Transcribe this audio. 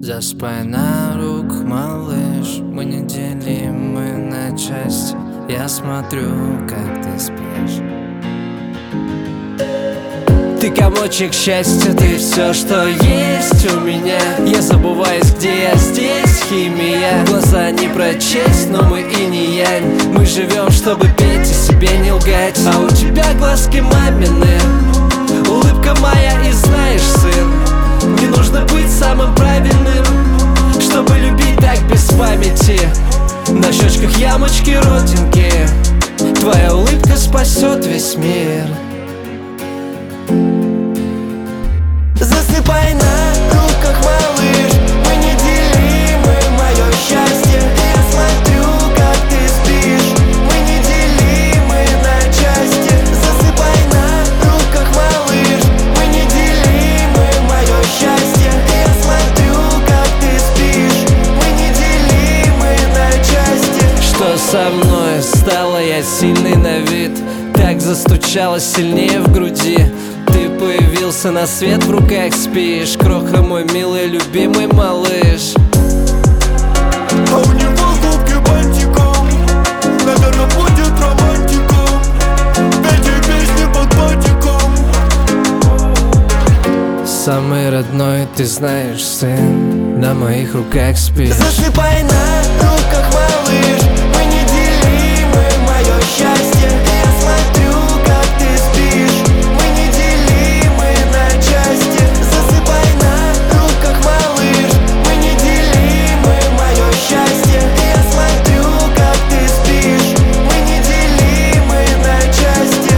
Засыпай на рук, малыш, мы неделимы на части. Я смотрю, как ты спишь. Ты комочек счастья, ты все, что есть у меня. Я забываюсь, где я, здесь химия. Глаза не прочесть, но мы и не янь. Мы живем, чтобы петь и себе не лгать. А у тебя глазки мамины, улыбка моя, и знаешь, сын, не нужно быть самым правильным, чтобы любить так без памяти. На щечках ямочки, родинки, твоя улыбка спасет весь мир. Засыпай на руках, малыш, мы неделимы, мое счастье. Я смотрю, как ты спишь, мы неделимы на части. Засыпай на руках, малыш, мы неделимы, мое счастье. Я смотрю, как ты спишь, мы неделимы на части. Что со мной? Стала я сильный на вид, так застучало сильнее в груди. Ты появился на свет, в руках спишь, кроха мой милый, любимый малыш. А у него губки бантиком, наверное, будет романтиком. Пейте песни под батиком. Самый родной, ты знаешь, сын, на моих руках спишь. Засыпай на руках, малыш, мы неделимы, мое счастье. Я смотрю, как ты спишь, мы неделимы на части. Засыпай на руках, малыш, мы неделимы, мое счастье. Я смотрю, как ты спишь, мы неделимы на части.